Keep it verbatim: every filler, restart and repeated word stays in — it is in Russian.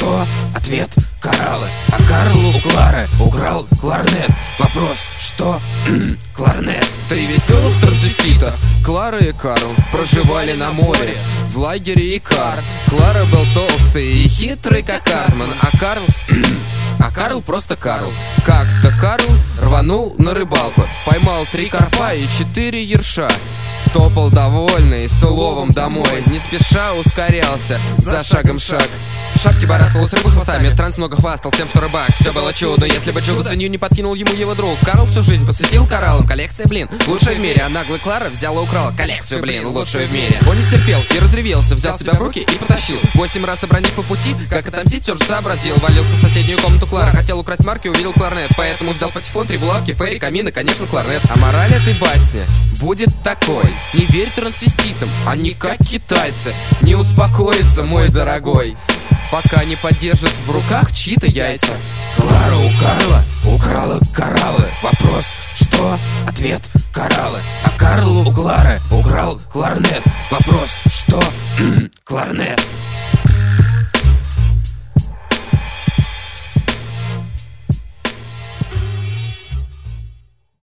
что? Ответ — кораллы. А Карл у Клары украл кларнет. Вопрос — что? Кларнет. Три веселых трансвестита, Клара и Карл, проживали на море, в лагере Икар. Клара был толстый и хитрый, как Кармен, а Карл... А Карл просто Карл. Как-то Карл рванул на рыбалку, поймал три карпа и четыре ерша. Топал довольный, с уловом домой, не спеша ускорялся, за шагом шаг. В шапке барахтал с рыбой хвостами, Транс много хвастал тем, что рыбак. Все было чудо, если бы чудо свинью не подкинул ему его друг. Карл всю жизнь посвятил кораллам, коллекция, блин, лучшая в мире. А наглый Клара взяла и украла коллекцию, блин, лучшую в мире. Он не стерпел и разревелся, взял себя в руки и потащил. Восемь раз обронив по пути, как отомстить, все же сообразил. Валился в соседнюю комнату Клара, хотел украсть марки, увидел кларнет. Поэтому взял патефон, три булавки, фейри, камин и, конечно, кларнет. А мораль этой басни будет такой: не верь трансвеститам, они как китайцы. Не успокоится, мой дорогой, пока не подержит в руках чьи-то яйца. Клара у Карла украла кораллы. Вопрос — что? Ответ — кораллы. А Карл у Клары украл кларнет. Вопрос — что? Кларнет.